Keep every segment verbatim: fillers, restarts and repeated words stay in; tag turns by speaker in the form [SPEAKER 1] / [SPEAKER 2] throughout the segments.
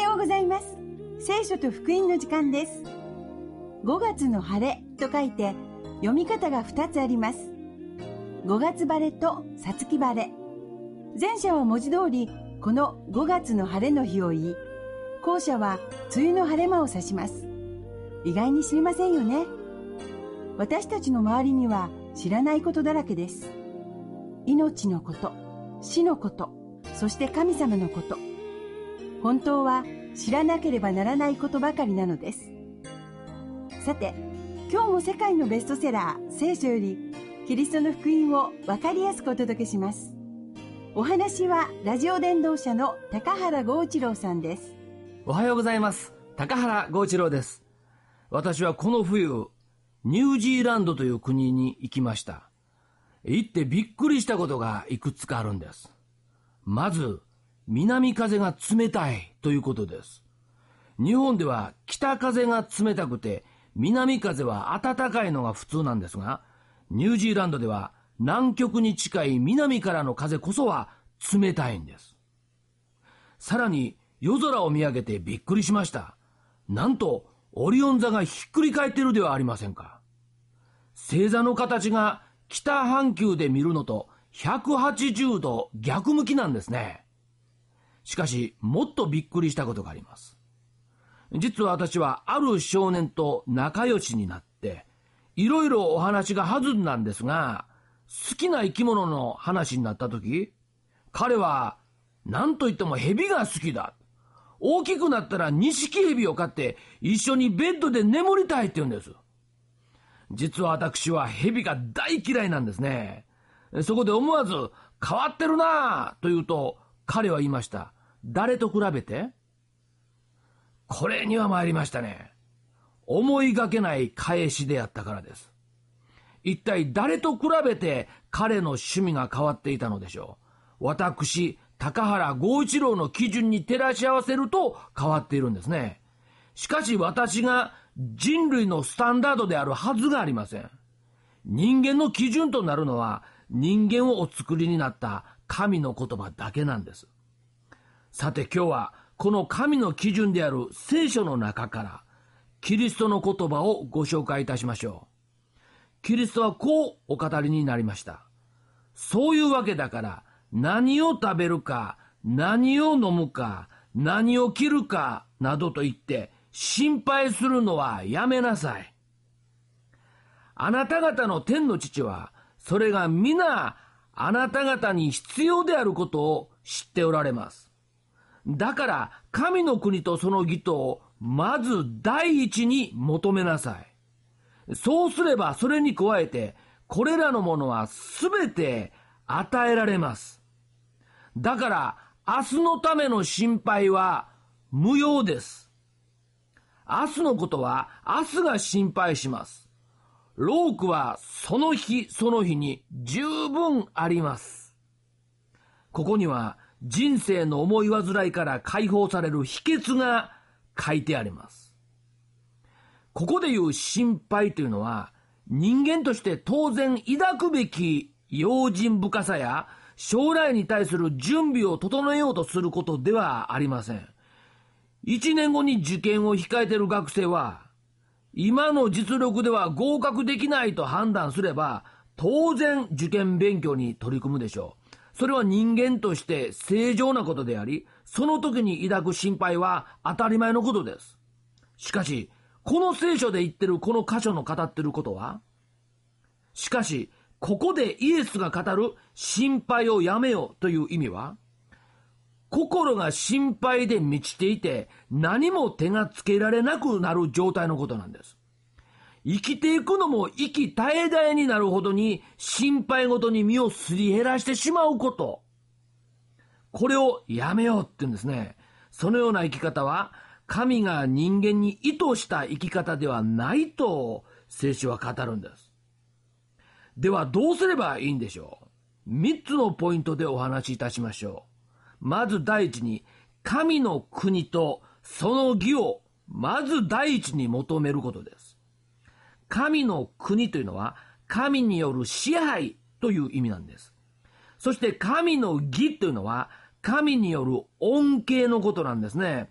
[SPEAKER 1] ようございます。聖書と福音の時間です。ごがつの晴れと書いて読み方がふたつあります。ごがつ晴れとさつき晴れ。前者は文字通りこのごがつの晴れの日を言い、後者は梅雨の晴れ間を指します。意外に知りませんよね。私たちの周りには知らないことだらけです。命のこと、死のこと、そして神様のこと。本当は知らなければならないことばかりなのです。さて、今日も世界のベストセラー聖書よりキリストの福音をわかりやすくお届けします。お話はラジオ伝道者の高原剛一郎さんです。
[SPEAKER 2] おはようございます。高原剛一郎です。私はこの冬、ニュージーランドという国に行きました。行ってびっくりしたことがいくつかあるんです。まず、南風が冷たいということです。日本では北風が冷たくて、南風は暖かいのが普通なんですが、ニュージーランドでは南極に近い南からの風こそは冷たいんです。さらに夜空を見上げてびっくりしました。なんとオリオン座がひっくり返っているではありませんか。星座の形が北半球で見るのとひゃくはちじゅうど逆向きなんですね。しかしもっとびっくりしたことがあります。実は私はある少年と仲良しになって、いろいろお話が弾んだんですが、好きな生き物の話になったとき、彼は何と言っても蛇が好きだ。大きくなったらニシキヘビを飼って一緒にベッドで眠りたいって言うんです。実は私は蛇が大嫌いなんですね。そこで思わず変わってるなぁと言うと、彼は言いました。誰と比べて？これには参りましたね。思いがけない返しであったからです。一体誰と比べて彼の趣味が変わっていたのでしょう。私、高原剛一郎の基準に照らし合わせると変わっているんですね。しかし私が人類のスタンダードであるはずがありません。人間の基準となるのは人間をお作りになった神の言葉だけなんです。さて今日はこの神の基準である聖書の中からキリストの言葉をご紹介いたしましょう。キリストはこうお語りになりました。そういうわけだから何を食べるか、何を飲むか、何を着るかなどと言って心配するのはやめなさい。あなた方の天の父はそれが皆あなた方に必要であることを知っておられます。だから神の国とその義とをまず第一に求めなさい。そうすればそれに加えてこれらのものはすべて与えられます。だから明日のための心配は無用です。明日のことは明日が心配します。労苦はその日その日に十分あります。ここには人生の思い煩いから解放される秘訣が書いてあります。ここでいう心配というのは人間として当然抱くべき用心深さや将来に対する準備を整えようとすることではありません。一年後に受験を控えている学生は今の実力では合格できないと判断すれば当然受験勉強に取り組むでしょう。それは人間として正常なことであり、その時に抱く心配は当たり前のことです。しかし、この聖書で言ってるこの箇所の語ってることは、しかし、ここでイエスが語る心配をやめようという意味は、心が心配で満ちていて何も手がつけられなくなる状態のことなんです。生きていくのも息絶え絶えになるほどに心配ごとに身をすり減らしてしまうこと。これをやめようって言うんですね。そのような生き方は神が人間に意図した生き方ではないと聖書は語るんです。ではどうすればいいんでしょう。三つのポイントでお話しいたしましょう。まず第一に神の国とその義をまず第一に求めることです。神の国というのは神による支配という意味なんです。そして神の義というのは神による恩恵のことなんですね。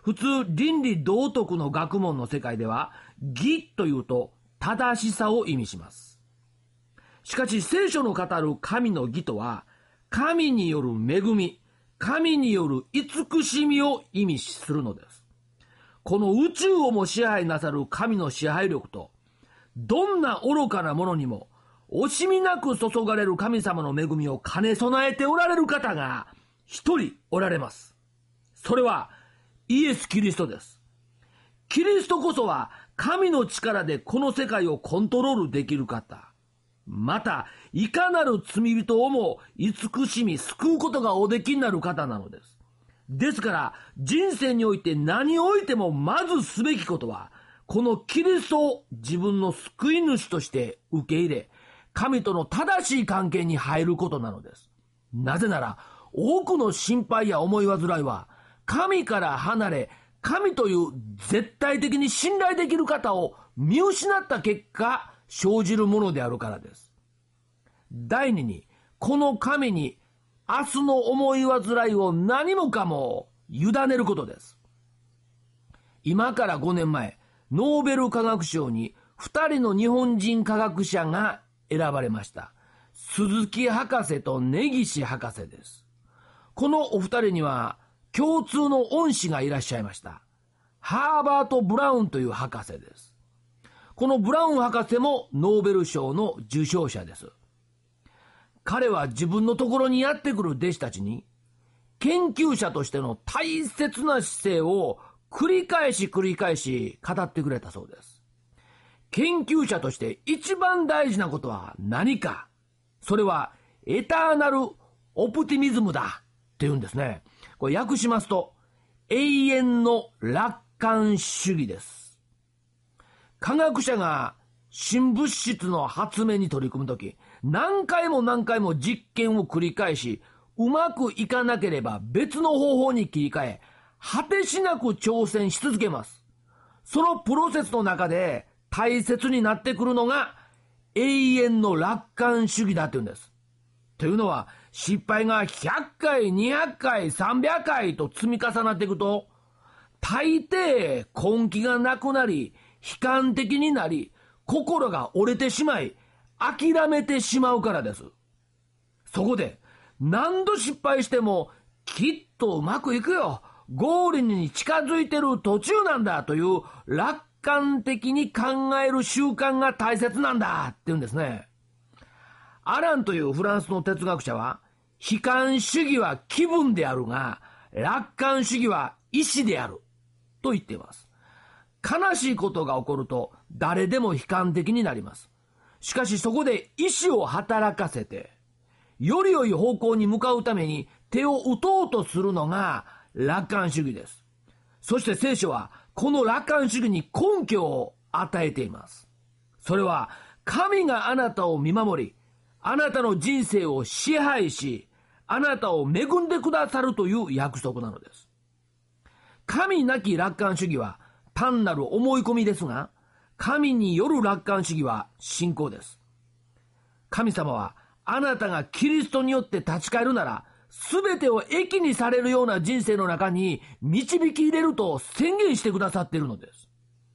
[SPEAKER 2] 普通倫理道徳の学問の世界では義というと正しさを意味します。しかし聖書の語る神の義とは神による恵み、神による慈しみを意味するのです。この宇宙をも支配なさる神の支配力と、どんな愚かなものにも惜しみなく注がれる神様の恵みを兼ね備えておられる方が一人おられます。それはイエス・キリストです。キリストこそは神の力でこの世界をコントロールできる方。また、いかなる罪人をも慈しみ救うことがおできになる方なのです。ですから、人生において何においてもまずすべきことは、このキリストを自分の救い主として受け入れ、神との正しい関係に入ることなのです。なぜなら、多くの心配や思い煩いは、神から離れ、神という絶対的に信頼できる方を見失った結果、生じるものであるからです。第二に、この神に明日の思い煩いを何もかも委ねることです。今からごねんまえ、ノーベル化学賞にふたりの日本人科学者が選ばれました。鈴木博士と根岸博士です。このお二人には共通の恩師がいらっしゃいました。ハーバート・ブラウンという博士です。このブラウン博士もノーベル賞の受賞者です。彼は自分のところにやってくる弟子たちに、研究者としての大切な姿勢を繰り返し繰り返し語ってくれたそうです。研究者として一番大事なことは何か、それはエターナルオプティミズムだって言うんですね。これ訳しますと、永遠の楽観主義です。科学者が新物質の発明に取り組むとき、何回も何回も実験を繰り返し、うまくいかなければ別の方法に切り替え、果てしなく挑戦し続けます。そのプロセスの中で大切になってくるのが永遠の楽観主義だっていうんです。というのは、失敗がひゃっかい、にひゃっかい、さんびゃっかいと積み重なっていくと、大抵根気がなくなり、悲観的になり、心が折れてしまい、諦めてしまうからです。そこで、何度失敗しても、きっとうまくいくよ。ゴールに近づいてる途中なんだという楽観的に考える習慣が大切なんだって言うんですね。アランというフランスの哲学者は、悲観主義は気分であるが、楽観主義は意志であると言っています。悲しいことが起こると誰でも悲観的になります。しかしそこで意志を働かせて、より良い方向に向かうために手を打とうとするのが楽観主義です。そして聖書はこの楽観主義に根拠を与えています。それは神があなたを見守り、あなたの人生を支配し、あなたを恵んでくださるという約束なのです。神なき楽観主義は単なる思い込みですが、神による楽観主義は信仰です。神様はあなたがキリストによって立ち返るなら、すべてを益にされるような人生の中に導き入れると宣言してくださっているのです。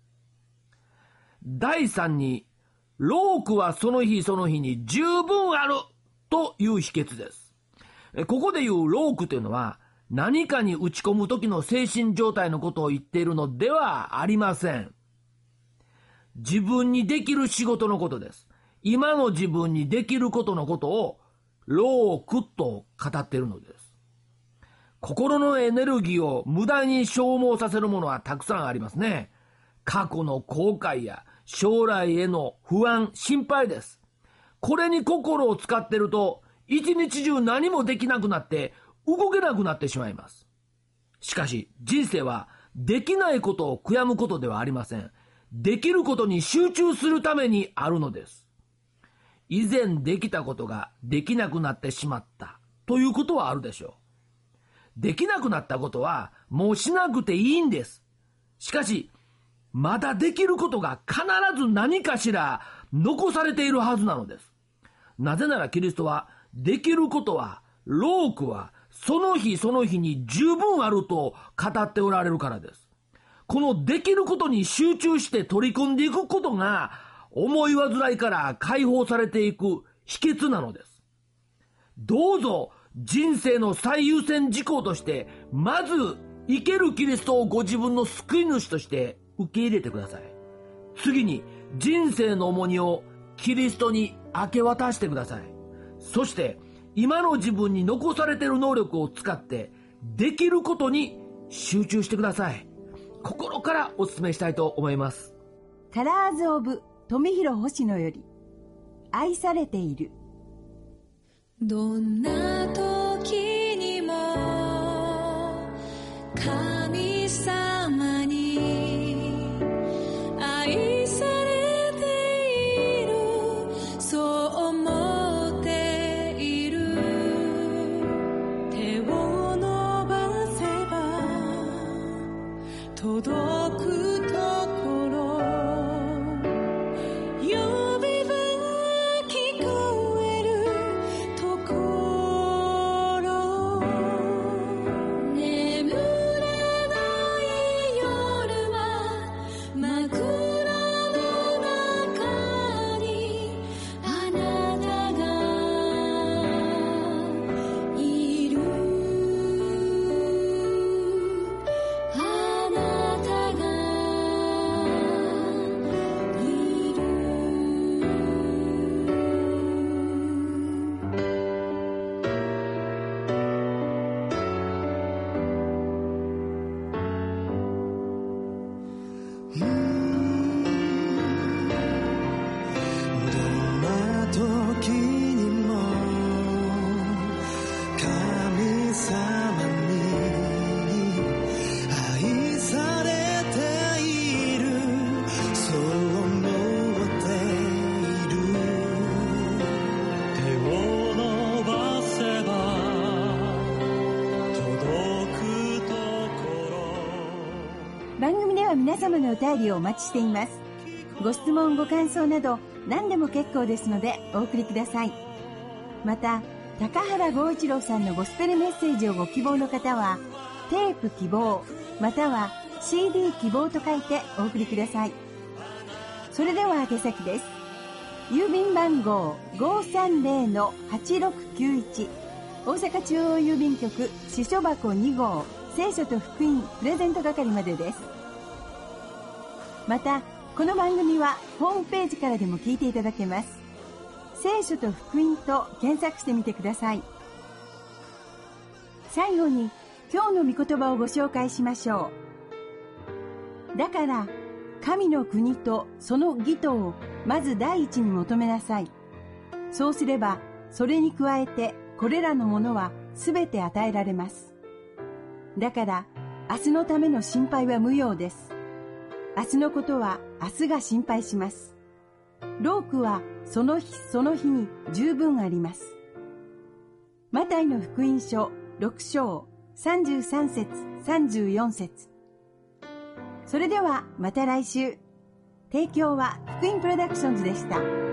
[SPEAKER 2] だいさんに、労苦はその日その日に十分あるという秘訣です。ここでいう労苦というのは、何かに打ち込む時の精神状態のことを言っているのではありません。自分にできる仕事のことです。今の自分にできることのことを労苦と語っているのです。心のエネルギーを無駄に消耗させるものはたくさんありますね。過去の後悔や将来への不安、心配です。これに心を使っていると、一日中何もできなくなって動けなくなってしまいます。しかし人生はできないことを悔やむことではありません。できることに集中するためにあるのです。以前できたことができなくなってしまったということはあるでしょう。できなくなったことはもうしなくていいんです。しかしまだできることが必ず何かしら残されているはずなのです。なぜならキリストはできることは、労苦はその日その日に十分あると語っておられるからです。 このできることに集中して取り組んでいくことが、思い煩いから解放されていく秘訣なのです。どうぞ人生の最優先事項として、まず生けるキリストをご自分の救い主として受け入れてください。次に人生の重荷をキリストに明け渡してください。そして今の自分に残されている能力を使ってできることに集中してください。心からお勧めしたいと思います。
[SPEAKER 1] カラーズ・オブ・富広星野より、愛されている。
[SPEAKER 3] どんな時にも神様に愛されている、そう思っている。手を伸ばせば届くところ、呼べば聞こえるところ、眠れない夜は真っ暗の中にあなたがいる。あなたがいる。
[SPEAKER 4] どんな時にも神様に愛されている、そう思っている。手を伸ばせば届くところ。
[SPEAKER 1] 番組では皆様のお便りをお待ちしています。ご質問ご感想など何でも結構ですのでお送りください。また高原剛一郎さんのゴスペルメッセージをご希望の方は、テープ希望または シーディー 希望と書いてお送りください。それでは宛先です。郵便番号 ごーさんぜろのはちろくきゅういち、 大阪中央郵便局支所箱に号、聖書と福音プレゼント係までです。またこの番組はホームページからでも聞いていただけます。聖書と福音と検索してみてください。最後に今日の御言葉をご紹介しましょう。だから神の国とその義とをまず第一に求めなさい。そうすればそれに加えてこれらのものはすべて与えられます。だから明日のための心配は無用です。明日のことは明日が心配します。労苦はその日その日に十分あります。マタイの福音書ろく章さんじゅうさん節さんじゅうよん節。それではまた来週。提供は福音プロダクションズでした。